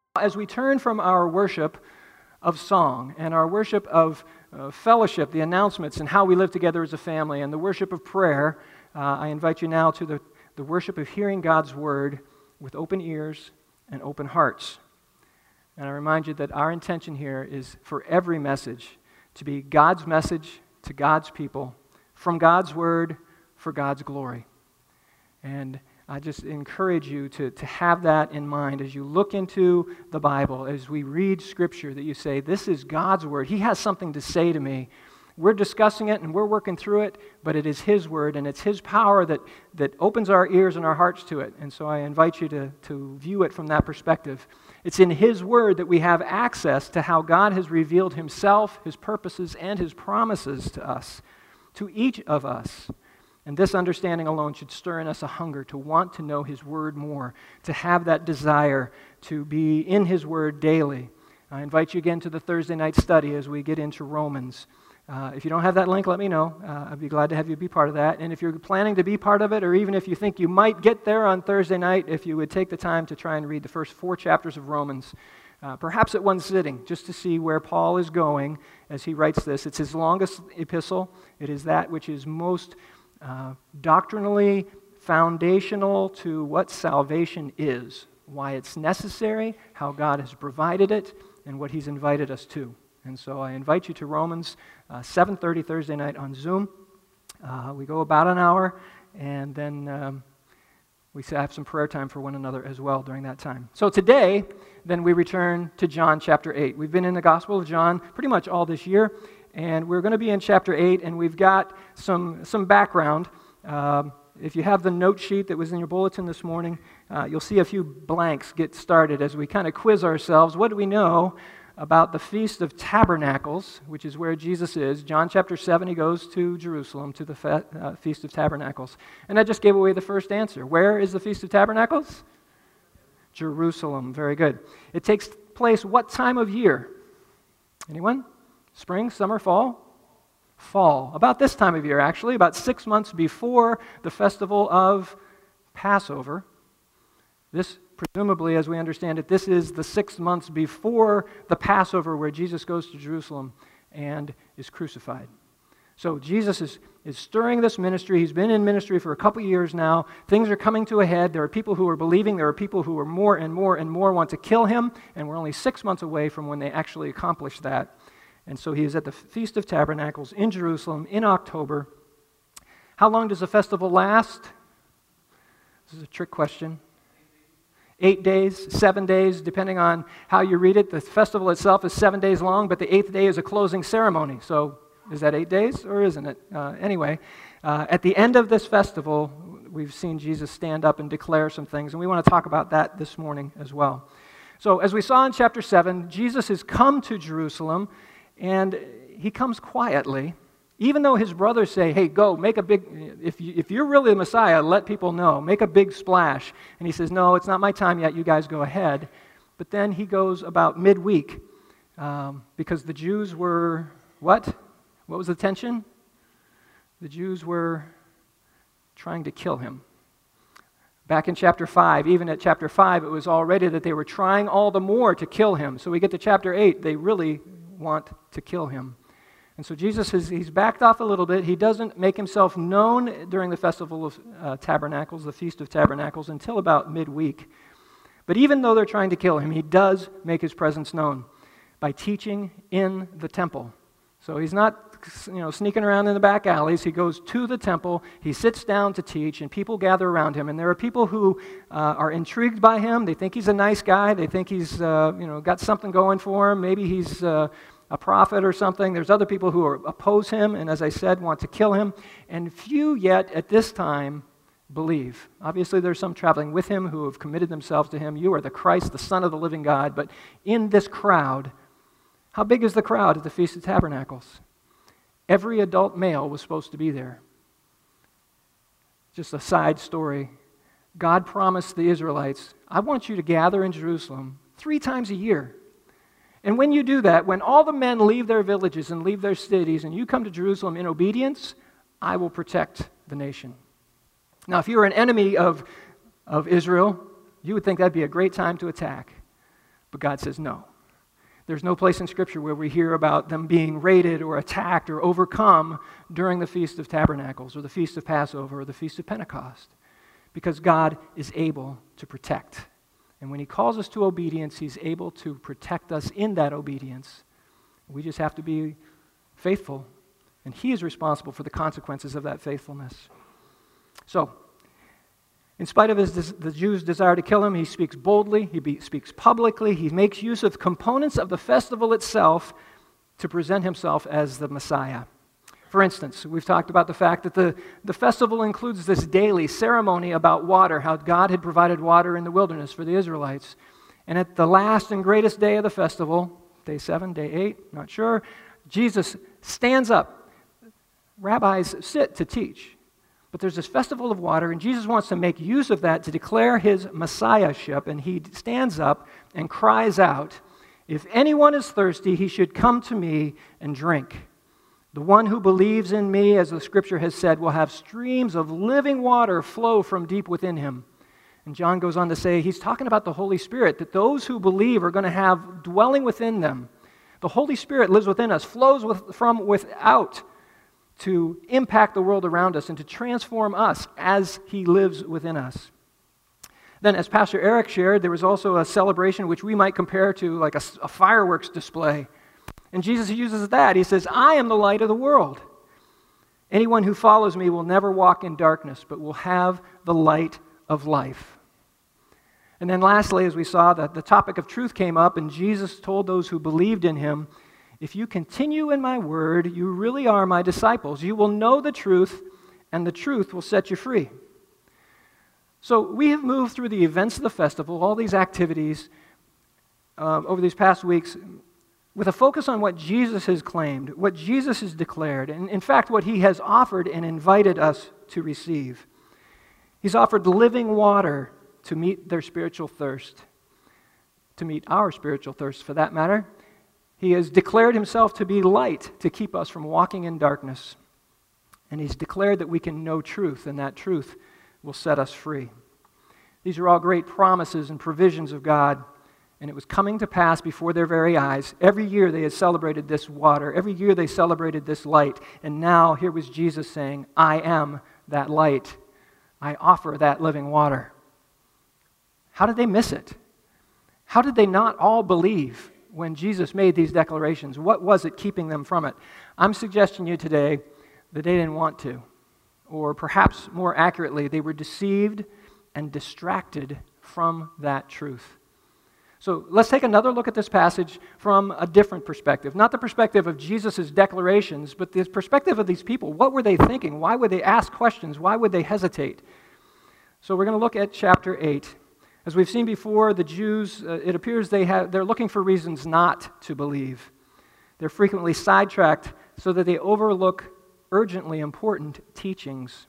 As we turn from our worship of song and our worship of fellowship, the announcements and how we live together as a family, and the worship of prayer, I invite you now to the worship of hearing God's word with open ears and open hearts. And I remind you that our intention here is for every message to be God's message to God's people, from God's word for God's glory. And I just encourage you to have that in mind as you look into the Bible, as we read Scripture, that you say, this is God's word. He has something to say to me. We're discussing it and we're working through it, but it is His word and it's His power that opens our ears and our hearts to it. And so I invite you to view it from that perspective. It's in His word that we have access to how God has revealed Himself, His purposes, and His promises to us, to each of us. And this understanding alone should stir in us a hunger to want to know His word more, to have that desire to be in His word daily. I invite you again to the Thursday night study as we get into Romans. If you don't have that link, let me know. I'd be glad to have you be part of that. And if you're planning to be part of it, or even if you think you might get there on Thursday night, if you would take the time to try and read the first 4 chapters of Romans, perhaps at one sitting, just to see where Paul is going as he writes this. It's his longest epistle. It is that which is most doctrinally foundational to what salvation is, why it's necessary, how God has provided it, and what He's invited us to. And so I invite you to Romans 7:30 Thursday night on Zoom. We go about an hour, and then we have some prayer time for one another as well during that time. So today, then we return to John chapter 8. We've been in the Gospel of John pretty much all this year, and we're going to be in chapter 8, and we've got some background. If you have the note sheet that was in your bulletin this morning, you'll see a few blanks get started as we kind of quiz ourselves. What do we know about the Feast of Tabernacles, which is where Jesus is? John chapter 7, He goes to Jerusalem to the Feast of Tabernacles. And I just gave away the first answer. Where is the Feast of Tabernacles? Jerusalem. Very good. It takes place what time of year? Anyone? Spring, summer, fall? Fall. About this time of year, actually, about 6 months before the festival of Passover. This, presumably, as we understand it, this is the 6 months before the Passover where Jesus goes to Jerusalem and is crucified. So Jesus is stirring this ministry. He's been in ministry for a couple years now. Things are coming to a head. There are people who are believing. There are people who are more and more and more want to kill Him, and we're only 6 months away from when they actually accomplish that. And so He is at the Feast of Tabernacles in Jerusalem in October. How long does the festival last? This is a trick question. 8 days, 7 days, depending on how you read it. The festival itself is 7 days long, but the 8th day is a closing ceremony. So is that 8 days or isn't it? Anyway, at the end of this festival, we've seen Jesus stand up and declare some things, and we want to talk about that this morning as well. So as we saw in chapter 7, Jesus has come to Jerusalem, and He comes quietly, even though His brothers say, hey, go, make a big, if you're really the Messiah, let people know, make a big splash. And He says, no, it's not my time yet, you guys go ahead. But then He goes about midweek, because the Jews were, what? What was the tension? The Jews were trying to kill Him. Back in chapter 5, even at chapter 5, it was already that they were trying all the more to kill Him. So we get to chapter 8, they really want to kill Him. And so Jesus, he's backed off a little bit. He doesn't make Himself known during the Festival of Tabernacles, the Feast of Tabernacles, until about midweek. But even though they're trying to kill Him, He does make His presence known by teaching in the temple. So He's not sneaking around in the back alleys. He goes to the temple, He sits down to teach, and people gather around Him. And there are people who are intrigued by Him. They think He's a nice guy. They think He's got something going for Him. Maybe He's a prophet or something. There's other people who oppose Him, and as I said, want to kill Him. And few yet at this time believe. Obviously, there's some traveling with Him who have committed themselves to Him. You are the Christ, the Son of the living God. But in this crowd, how big is the crowd at the Feast of Tabernacles? Every adult male was supposed to be there. Just a side story. God promised the Israelites, I want you to gather in Jerusalem 3 times a year. And when you do that, when all the men leave their villages and leave their cities, and you come to Jerusalem in obedience, I will protect the nation. Now, if you were an enemy of Israel, you would think that'd be a great time to attack. But God says no. There's no place in Scripture where we hear about them being raided or attacked or overcome during the Feast of Tabernacles or the Feast of Passover or the Feast of Pentecost, because God is able to protect. And when He calls us to obedience, He's able to protect us in that obedience. We just have to be faithful, and He is responsible for the consequences of that faithfulness. So, in spite of the Jews' desire to kill Him, He speaks boldly, He speaks publicly, He makes use of components of the festival itself to present Himself as the Messiah. For instance, we've talked about the fact that the festival includes this daily ceremony about water, how God had provided water in the wilderness for the Israelites. And at the last and greatest day of the festival, day 7, day 8, not sure, Jesus stands up. Rabbis sit to teach. But there's this festival of water, and Jesus wants to make use of that to declare His messiahship, and He stands up and cries out, "If anyone is thirsty, he should come to me and drink. The one who believes in me, as the Scripture has said, will have streams of living water flow from deep within him." And John goes on to say, he's talking about the Holy Spirit, that those who believe are going to have dwelling within them. The Holy Spirit lives within us, flows from without, to impact the world around us and to transform us as He lives within us. Then, as Pastor Eric shared, there was also a celebration which we might compare to like a fireworks display. And Jesus uses that. He says, "I am the light of the world. Anyone who follows me will never walk in darkness, but will have the light of life." And then lastly, as we saw, that the topic of truth came up, and Jesus told those who believed in Him, "If you continue in my word, you really are my disciples. You will know the truth, and the truth will set you free." So we have moved through the events of the festival, all these activities over these past weeks, with a focus on what Jesus has claimed, what Jesus has declared, and in fact what He has offered and invited us to receive. He's offered living water to meet their spiritual thirst, to meet our spiritual thirst for that matter. He has declared Himself to be light to keep us from walking in darkness. And He's declared that we can know truth, and that truth will set us free. These are all great promises and provisions of God, and it was coming to pass before their very eyes. Every year they had celebrated this water. Every year they celebrated this light. And now here was Jesus saying, "I am that light. I offer that living water." How did they miss it? How did they not all believe when Jesus made these declarations? What was it keeping them from it? I'm suggesting to you today that they didn't want to. Or perhaps more accurately, they were deceived and distracted from that truth. So let's take another look at this passage from a different perspective. Not the perspective of Jesus' declarations, but the perspective of these people. What were they thinking? Why would they ask questions? Why would they hesitate? So we're going to look at chapter 8. As we've seen before, the Jews, it appears they're looking for reasons not to believe. They're frequently sidetracked so that they overlook urgently important teachings.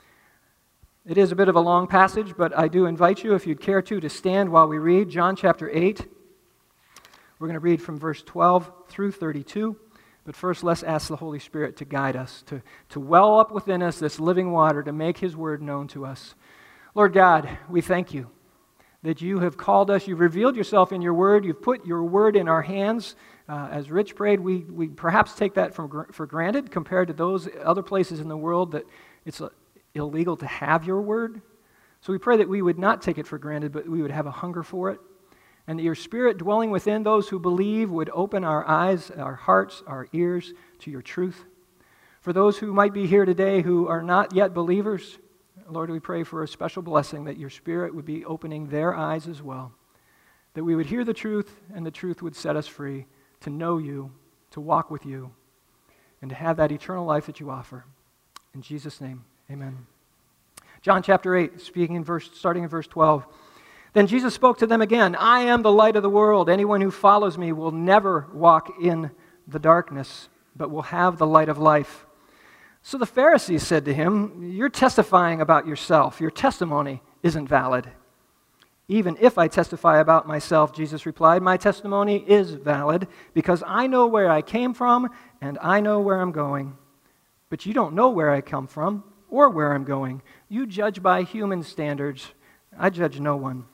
It is a bit of a long passage, but I do invite you, if you'd care to stand while we read John chapter 8. We're going to read from verse 12 through 32. But first, let's ask the Holy Spirit to guide us, to well up within us this living water, to make His word known to us. Lord God, we thank You that You have called us, You've revealed Yourself in Your word, You've put Your word in our hands. As Rich prayed, we perhaps take that for granted compared to those other places in the world that it's illegal to have Your word. So we pray that we would not take it for granted, but we would have a hunger for it, and that Your Spirit dwelling within those who believe would open our eyes, our hearts, our ears to Your truth. For those who might be here today who are not yet believers, Lord, we pray for a special blessing that Your Spirit would be opening their eyes as well, that we would hear the truth, and the truth would set us free to know You, to walk with You, and to have that eternal life that You offer. In Jesus' name, amen. John chapter 8, starting in verse 12. Then Jesus spoke to them again, "I am the light of the world. Anyone who follows me will never walk in the darkness, but will have the light of life." So the Pharisees said to Him, "You're testifying about yourself. Your testimony isn't valid." "Even if I testify about myself," Jesus replied, "my testimony is valid, because I know where I came from and I know where I'm going. But you don't know where I come from or where I'm going. You judge by human standards. I judge no one.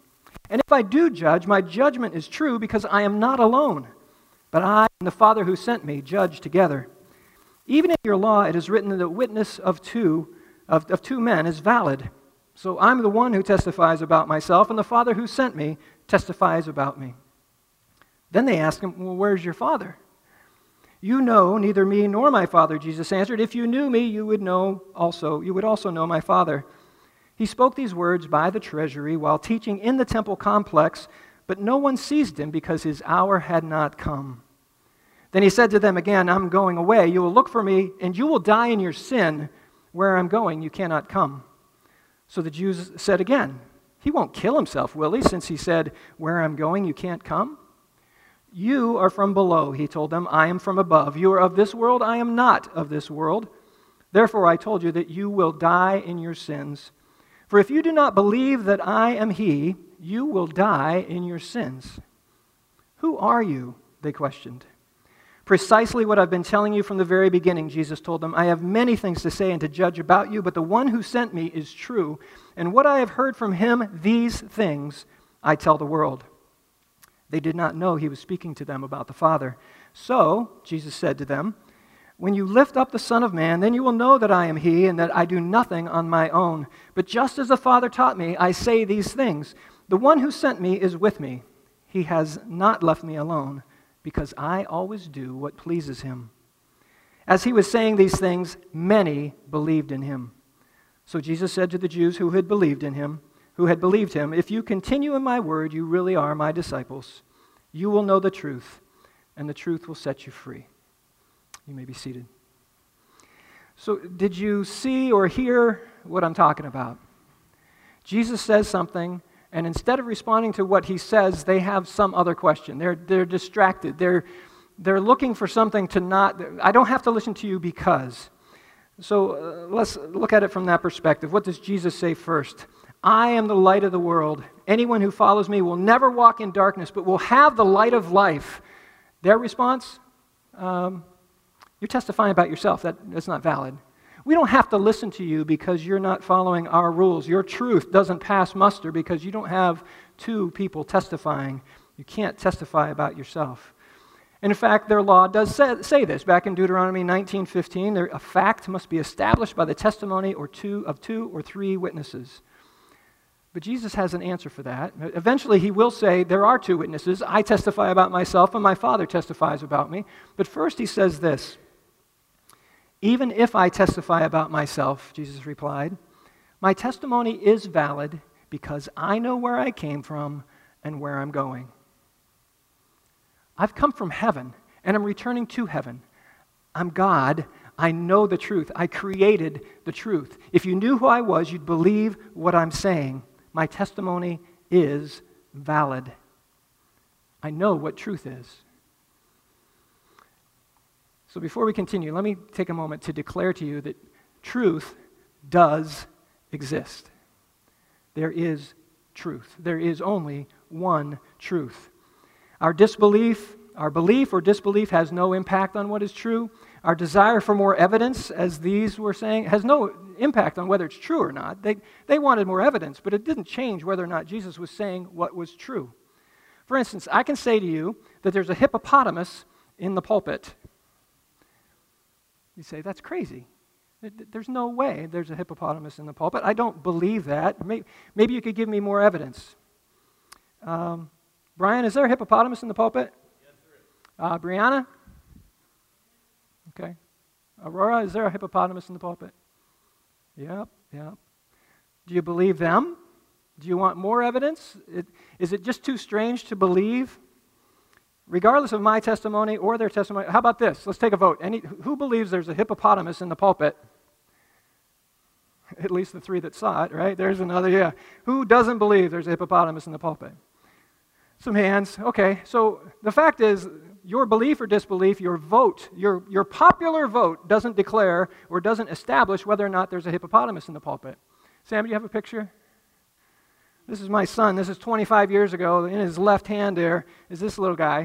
And if I do judge, my judgment is true because I am not alone, but I and the Father who sent me judge together. Even in your law it is written that the witness of two men is valid. So I'm the one who testifies about myself, and the Father who sent me testifies about me." Then they asked him, "Well, where's your Father?" "You know neither me nor my Father," Jesus answered. "If you knew me, you would also know my Father." He spoke these words by the treasury while teaching in the temple complex, but no one seized him because his hour had not come. Then he said to them again, "I'm going away. You will look for me, and you will die in your sin. Where I'm going, you cannot come." So the Jews said again, "He won't kill himself, will he, since he said, 'Where I'm going, you can't come'?" "You are from below," he told them. "I am from above. You are of this world. I am not of this world. Therefore I told you that you will die in your sins. For if you do not believe that I am he, you will die in your sins." "Who are you?" they questioned. "Precisely what I've been telling you from the very beginning," Jesus told them. "I have many things to say and to judge about you, but the one who sent me is true. And what I have heard from him, these things I tell the world." They did not know he was speaking to them about the Father. "So," Jesus said to them, "when you lift up the Son of Man, then you will know that I am he and that I do nothing on my own. But just as the Father taught me, I say these things. The one who sent me is with me. He has not left me alone, because I always do what pleases him." As he was saying these things, many believed in him. So Jesus said to the Jews who had believed him, "If you continue in my word, you really are my disciples. You will know the truth, and the truth will set you free." You may be seated. So, did you see or hear what I'm talking about? Jesus says something, and instead of responding to what he says, they have some other question. They're distracted. They're looking for something to not, "I don't have to listen to you because." So let's look at it from that perspective. What does Jesus say first? "I am the light of the world. Anyone who follows me will never walk in darkness, but will have the light of life." Their response? You're testifying about yourself. That's not valid. We don't have to listen to you because you're not following our rules. Your truth doesn't pass muster because you don't have two people testifying. You can't testify about yourself. And in fact, their law does say this. Back in Deuteronomy 19:15, a fact must be established by the testimony of two or three witnesses. But Jesus has an answer for that. Eventually, he will say, there are two witnesses. I testify about myself, and my Father testifies about me. But first, he says this. "Even if I testify about myself," Jesus replied, "my testimony is valid because I know where I came from and where I'm going. I've come from heaven, and I'm returning to heaven. I'm God. I know the truth. I created the truth. If you knew who I was, you'd believe what I'm saying. My testimony is valid. I know what truth is." So before we continue, let me take a moment to declare to you that truth does exist. There is truth. There is only one truth. Our belief or disbelief has no impact on what is true. Our desire for more evidence, as these were saying, has no impact on whether it's true or not. They wanted more evidence, but it didn't change whether or not Jesus was saying what was true. For instance, I can say to you that there's a hippopotamus in the pulpit. You say, that's crazy. There's no way there's a hippopotamus in the pulpit. I don't believe that. Maybe you could give me more evidence. Brian, is there a hippopotamus in the pulpit? Yes, there is. Brianna? Okay. Aurora, is there a hippopotamus in the pulpit? Yep. Do you believe them? Do you want more evidence? Is it just too strange to believe? Regardless of my testimony or their testimony, how about this? Let's take a vote. Who believes there's a hippopotamus in the pulpit? At least the three that saw it, right? There's another, yeah. Who doesn't believe there's a hippopotamus in the pulpit? Some hands. Okay, so the fact is, your belief or disbelief, your vote, your popular vote doesn't declare or doesn't establish whether or not there's a hippopotamus in the pulpit. Sam, do you have a picture? This is my son. This is 25 years ago. In his left hand there is this little guy.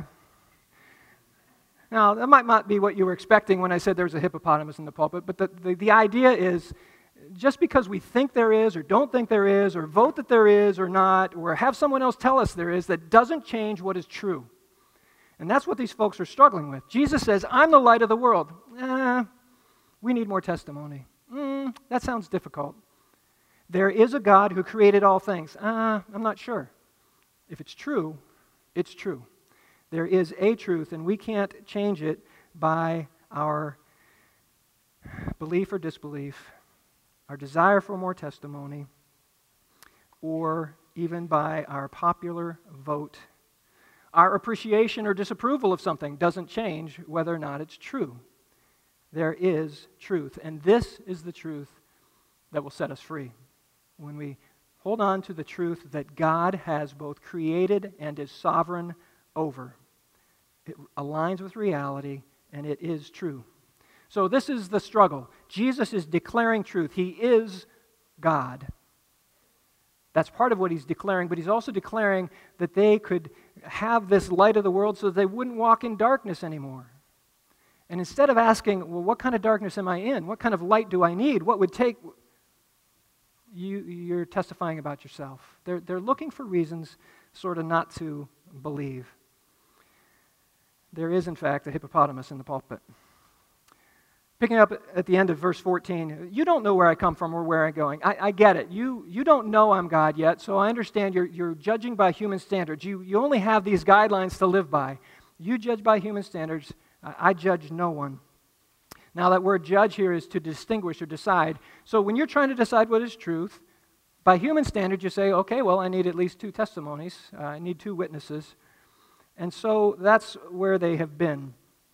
Now, that might not be what you were expecting when I said there was a hippopotamus in the pulpit, but the idea is just because we think there is or don't think there is or vote that there is or not or have someone else tell us there is, that doesn't change what is true. And that's what these folks are struggling with. Jesus says, I'm the light of the world. We need more testimony. That sounds difficult. There is a God who created all things. I'm not sure. If it's true, it's true. There is a truth, and we can't change it by our belief or disbelief, our desire for more testimony, or even by our popular vote. Our appreciation or disapproval of something doesn't change whether or not it's true. There is truth, and this is the truth that will set us free. When we hold on to the truth that God has both created and is sovereign over, it aligns with reality, and it is true. So this is the struggle. Jesus is declaring truth. He is God. That's part of what he's declaring, but he's also declaring that they could have this light of the world so that they wouldn't walk in darkness anymore. And instead of asking, well, what kind of darkness am I in? What kind of light do I need? What would take? You're testifying about yourself. They're looking for reasons sort of not to believe. There is, in fact, a hippopotamus in the pulpit. Picking up at the end of verse 14, you don't know where I come from or where I'm going. I get it. You don't know I'm God yet, so I understand you're judging by human standards. You only have these guidelines to live by. You judge by human standards. I judge no one. Now that word judge here is to distinguish or decide. So when you're trying to decide what is truth, by human standards you say, okay, well, I need at least 2 testimonies. I need 2 witnesses. And so that's where they have been.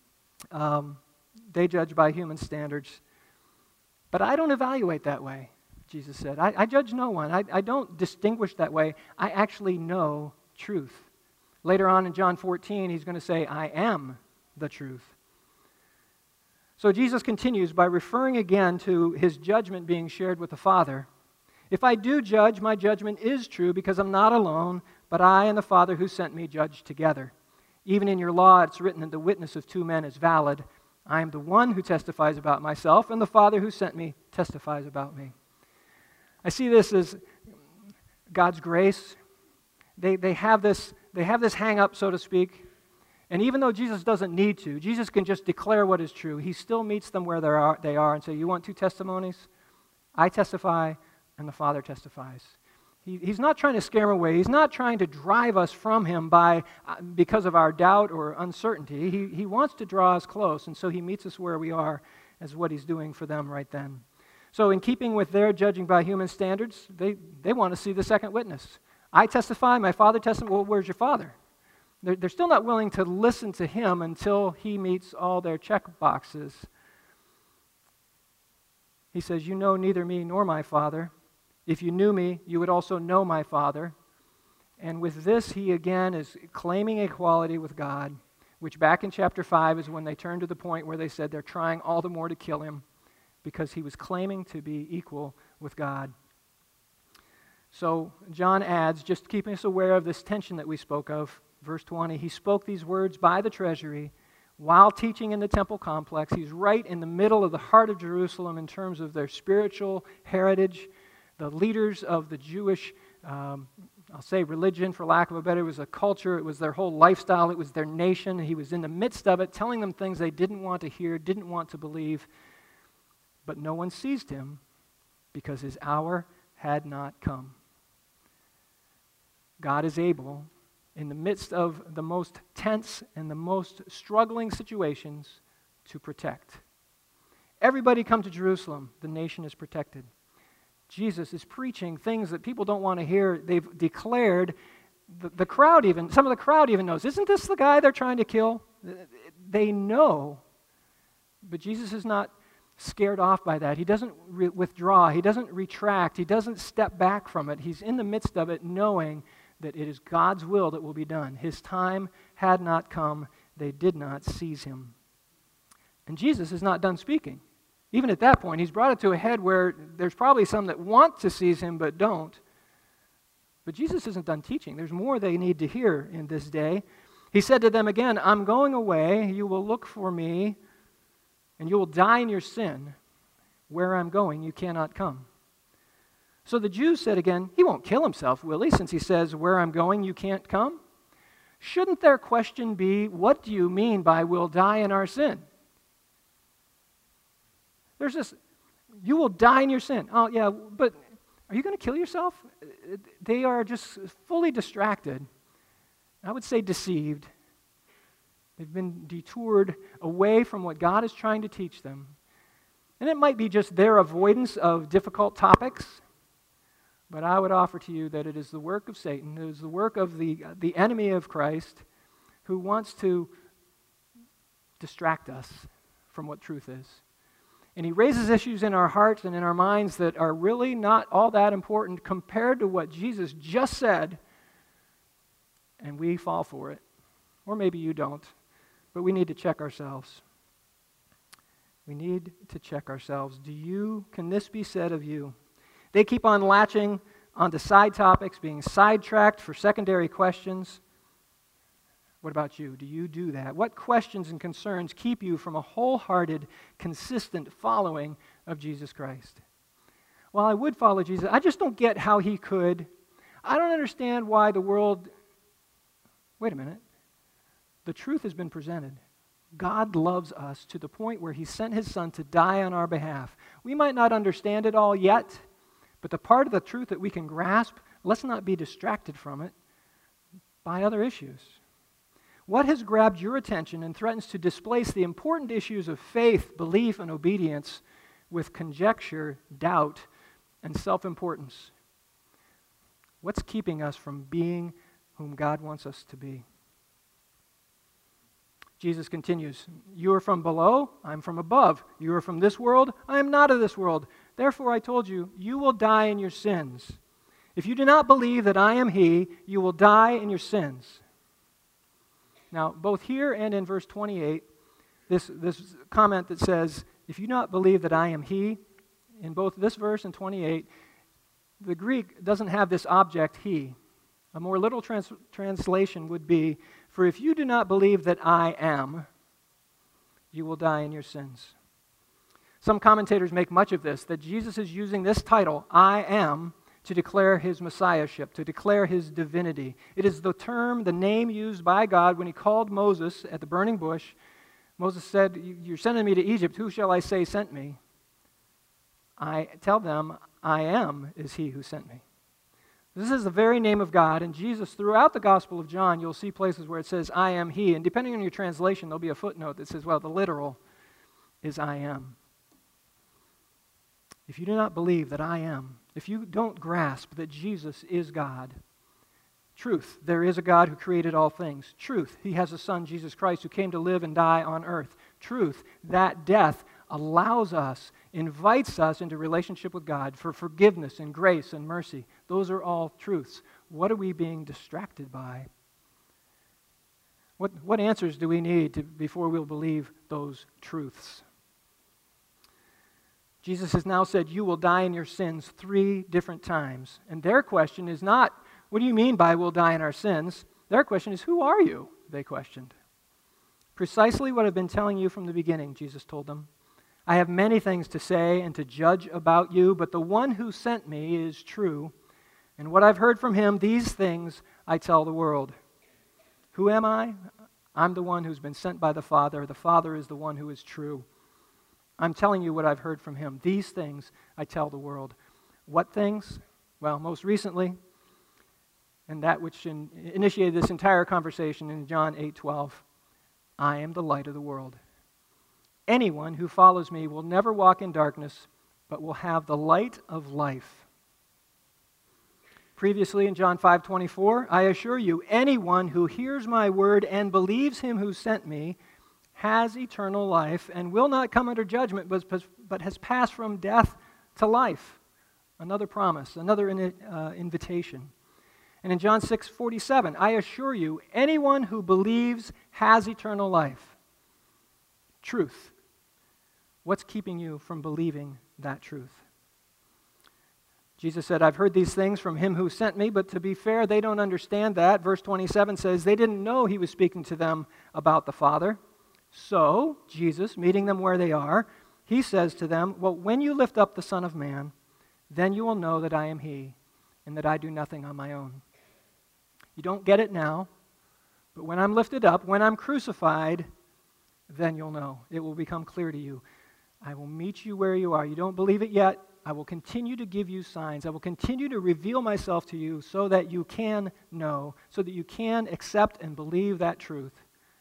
They judge by human standards. But I don't evaluate that way, Jesus said. I judge no one. I don't distinguish that way. I actually know truth. Later on in John 14, he's going to say, I am the truth. So Jesus continues by referring again to his judgment being shared with the Father. If I do judge, my judgment is true because I'm not alone, but I and the Father who sent me judge together. Even in your law, it's written that the witness of 2 men is valid. I am the one who testifies about myself, and the Father who sent me testifies about me. I see this as God's grace. They have this hang up, so to speak. And even though Jesus doesn't need to, Jesus can just declare what is true. He still meets them where they are and say, you want 2 testimonies? I testify, and the Father testifies. He's not trying to scare them away. He's not trying to drive us from him because of our doubt or uncertainty. He wants to draw us close, and so he meets us where we are as what he's doing for them right then. So in keeping with their judging by human standards, they want to see the second witness. I testify, my Father testifies. Well, where's your Father? They're still not willing to listen to him until he meets all their check boxes. He says, you know neither me nor my Father. If you knew me, you would also know my Father. And with this, he again is claiming equality with God, which back in chapter 5 is when they turned to the point where they said they're trying all the more to kill him because he was claiming to be equal with God. So John adds, just keeping us aware of this tension that we spoke of, verse 20, he spoke these words by the treasury while teaching in the temple complex. He's right in the middle of the heart of Jerusalem in terms of their spiritual heritage. The leaders of the Jewish, I'll say religion for lack of a better, it was a culture, it was their whole lifestyle, it was their nation. He was in the midst of it, telling them things they didn't want to hear, didn't want to believe. But no one seized him because his hour had not come. God is able, in the midst of the most tense and the most struggling situations, to protect. Everybody come to Jerusalem. The nation is protected. Jesus is preaching things that people don't want to hear. They've declared, the crowd even, some of the crowd even knows, isn't this the guy they're trying to kill? They know, but Jesus is not scared off by that. He doesn't withdraw. He doesn't retract. He doesn't step back from it. He's in the midst of it knowing that it is God's will that will be done. His time had not come. They did not seize him. And Jesus is not done speaking. Even at that point, he's brought it to a head where there's probably some that want to seize him but don't. But Jesus isn't done teaching. There's more they need to hear in this day. He said to them again, I'm going away. You will look for me, and you will die in your sin. where I'm going, you cannot come." So the Jews said again, "He won't kill himself, will he, since he says, 'Where I'm going, you can't come'?" Shouldn't their question be, "What do you mean by 'we'll die in our sin'?" There's this, "You will die in your sin." Oh, yeah, but are you going to kill yourself? They are just fully distracted. I would say deceived. They've been detoured away from what God is trying to teach them. And it might be just their avoidance of difficult topics, but I would offer to you that it is the work of Satan, it is the work of the enemy of Christ who wants to distract us from what truth is. And he raises issues in our hearts and in our minds that are really not all that important compared to what Jesus just said, and we fall for it. Or maybe you don't, but we need to check ourselves. We need to check ourselves. Can this be said of you? They keep on latching onto side topics, being sidetracked for secondary questions. What about you? Do you do that? What questions and concerns keep you from a wholehearted, consistent following of Jesus Christ? Well, I would follow Jesus. I just don't get how he could. I don't understand why the world... Wait a minute. The truth has been presented. God loves us to the point where he sent his Son to die on our behalf. We might not understand it all yet, but the part of the truth that we can grasp, let's not be distracted from it by other issues. What has grabbed your attention and threatens to displace the important issues of faith, belief, and obedience with conjecture, doubt, and self-importance? What's keeping us from being whom God wants us to be? Jesus continues, "You are from below, I'm from above. You are from this world, I am not of this world. Therefore I told you, you will die in your sins. If you do not believe that I am he, you will die in your sins." Now, both here and in verse 28, this comment that says, "If you do not believe that I am he," in both this verse and 28, the Greek doesn't have this object, he. A more literal translation would be, "For if you do not believe that I am, you will die in your sins." Some commentators make much of this, that Jesus is using this title, "I am," to declare his messiahship, to declare his divinity. It is the term, the name used by God when he called Moses at the burning bush. Moses said, "You're sending me to Egypt. Who shall I say sent me?" I tell them, "I am is he who sent me." This is the very name of God, and Jesus, throughout the Gospel of John, you'll see places where it says, "I am he," and depending on your translation, there'll be a footnote that says, well, the literal is "I am." If you do not believe that I am, if you don't grasp that Jesus is God, truth, there is a God who created all things. Truth, he has a Son, Jesus Christ, who came to live and die on earth. Truth, that death allows us, invites us into relationship with God for forgiveness and grace and mercy. Those are all truths. What are we being distracted by? What answers do we need before we'll believe those truths? Jesus has now said, "You will die in your sins" 3 different times. And their question is not, what do you mean by "we'll die in our sins"? Their question is, who are you? They questioned. Precisely what I've been telling you from the beginning, Jesus told them. I have many things to say and to judge about you, but the one who sent me is true. And what I've heard from him, these things I tell the world. Who am I? I'm the one who's been sent by the Father. The Father is the one who is true. I'm telling you what I've heard from him. These things I tell the world. What things? Well, most recently, and that which initiated this entire conversation in John 8:12, I am the light of the world. Anyone who follows me will never walk in darkness, but will have the light of life. Previously in John 5:24, I assure you, anyone who hears my word and believes him who sent me has eternal life and will not come under judgment, but has passed from death to life. Another promise, another invitation. And in John 6:47, I assure you, anyone who believes has eternal life. Truth. What's keeping you from believing that truth? Jesus said, I've heard these things from him who sent me, but to be fair, they don't understand that. Verse 27 says they didn't know he was speaking to them about the Father. So, Jesus, meeting them where they are, he says to them, well, when you lift up the Son of Man, then you will know that I am he, and that I do nothing on my own. You don't get it now, but when I'm lifted up, when I'm crucified, then you'll know. It will become clear to you. I will meet you where you are. You don't believe it yet. I will continue to give you signs. I will continue to reveal myself to you so that you can know, so that you can accept and believe that truth.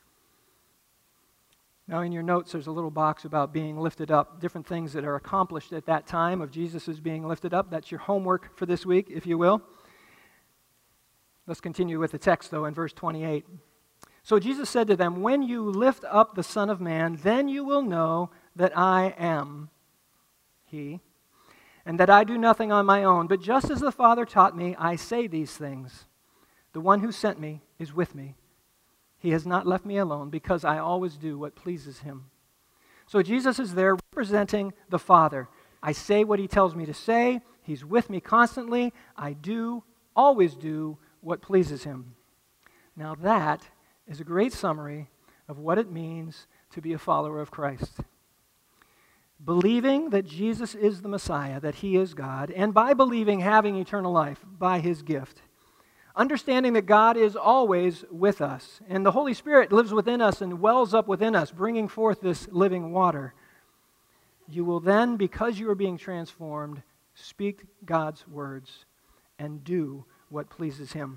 Now, in your notes, there's a little box about being lifted up, different things that are accomplished at that time of Jesus' being lifted up. That's your homework for this week, if you will. Let's continue with the text, though, in verse 28. So Jesus said to them, when you lift up the Son of Man, then you will know that I am he, and that I do nothing on my own, but just as the Father taught me, I say these things. The one who sent me is with me. He has not left me alone, because I always do what pleases him. So Jesus is there representing the Father. I say what he tells me to say. He's with me constantly. I always do what pleases him. Now that is a great summary of what it means to be a follower of Christ. Believing that Jesus is the Messiah, that he is God, and by believing having eternal life by his gift. Understanding that God is always with us, and the Holy Spirit lives within us and wells up within us, bringing forth this living water. You will then, because you are being transformed, speak God's words and do what pleases him.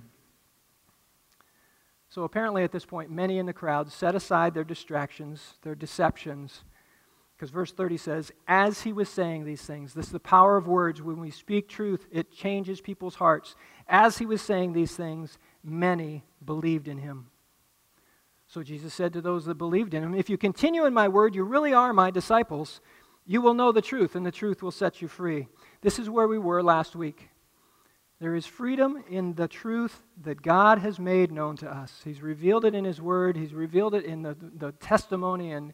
So apparently at this point, many in the crowd set aside their distractions, their deceptions, because verse 30 says, as he was saying these things, this is the power of words. When we speak truth, it changes people's hearts. As he was saying these things, many believed in him. So Jesus said to those that believed in him, if you continue in my word, you really are my disciples. You will know the truth, and the truth will set you free. This is where we were last week. There is freedom in the truth that God has made known to us. He's revealed it in his word. He's revealed it in the testimony and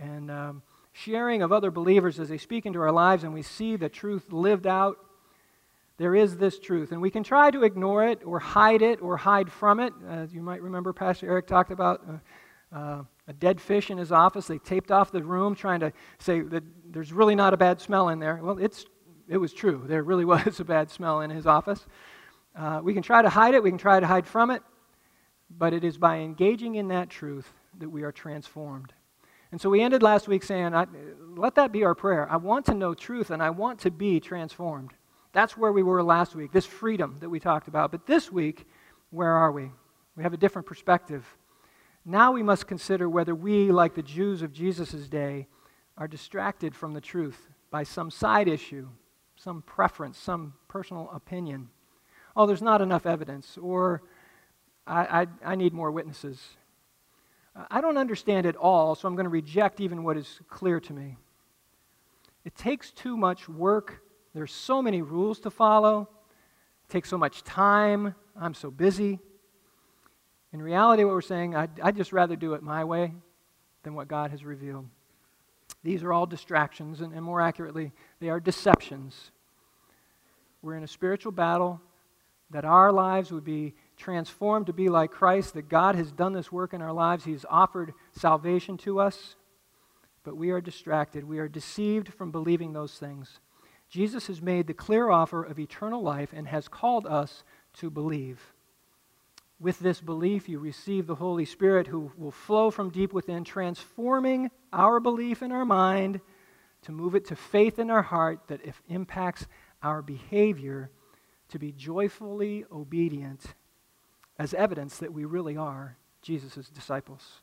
sharing of other believers as they speak into our lives, and we see the truth lived out. There is this truth, and we can try to ignore it or hide from it. You might remember Pastor Eric talked about a dead fish in his office. They taped off the room trying to say that there's really not a bad smell in there. Well, it was true. There really was a bad smell in his office. We can try to hide it. We can try to hide from it. But it is by engaging in that truth that we are transformed. And so we ended last week saying, let that be our prayer. I want to know truth, and I want to be transformed. That's where we were last week, this freedom that we talked about. But this week, where are we? We have a different perspective. Now we must consider whether we, like the Jews of Jesus' day, are distracted from the truth by some side issue, some preference, some personal opinion. Oh, there's not enough evidence, or I need more witnesses. I don't understand it all, so I'm going to reject even what is clear to me. It takes too much work. There's so many rules to follow. It takes so much time. I'm so busy. In reality, what we're saying, I'd just rather do it my way than what God has revealed. These are all distractions, and more accurately, they are deceptions. We're in a spiritual battle that our lives would be transformed to be like Christ, that God has done this work in our lives. He's offered salvation to us, but we are distracted. We are deceived from believing those things. Jesus has made the clear offer of eternal life and has called us to believe. With this belief, you receive the Holy Spirit who will flow from deep within, transforming our belief in our mind to move it to faith in our heart that if impacts our behavior to be joyfully obedient as evidence that we really are Jesus' disciples.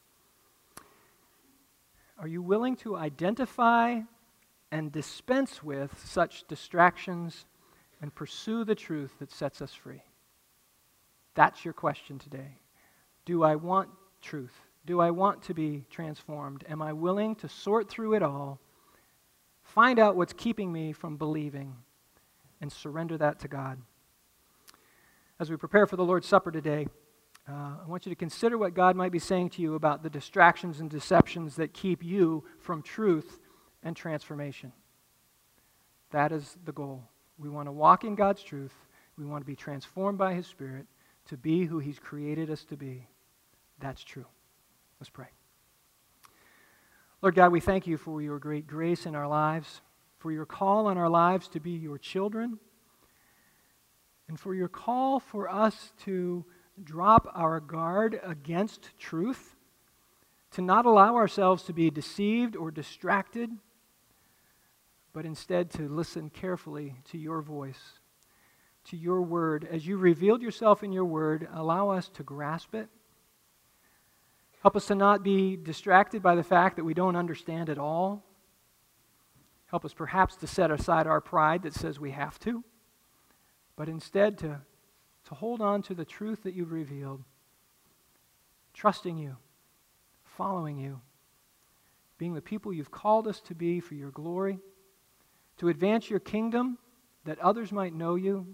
Are you willing to identify and dispense with such distractions and pursue the truth that sets us free? That's your question today. Do I want truth? Do I want to be transformed? Am I willing to sort through it all, find out what's keeping me from believing, and surrender that to God? As we prepare for the Lord's Supper today, I want you to consider what God might be saying to you about the distractions and deceptions that keep you from truth and transformation. That is the goal. We want to walk in God's truth. We want to be transformed by His Spirit to be who He's created us to be. That's true. Let's pray. Lord God, we thank you for your great grace in our lives, for your call on our lives to be your children, and for your call for us to drop our guard against truth, to not allow ourselves to be deceived or distracted, but instead to listen carefully to your voice, to your word. As you revealed yourself in your word, allow us to grasp it. Help us to not be distracted by the fact that we don't understand it all. Help us perhaps to set aside our pride that says we have to, but instead to hold on to the truth that you've revealed, trusting you, following you, being the people you've called us to be for your glory, to advance your kingdom that others might know you.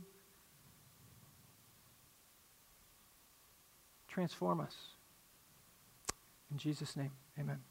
Transform us. In Jesus' name, amen.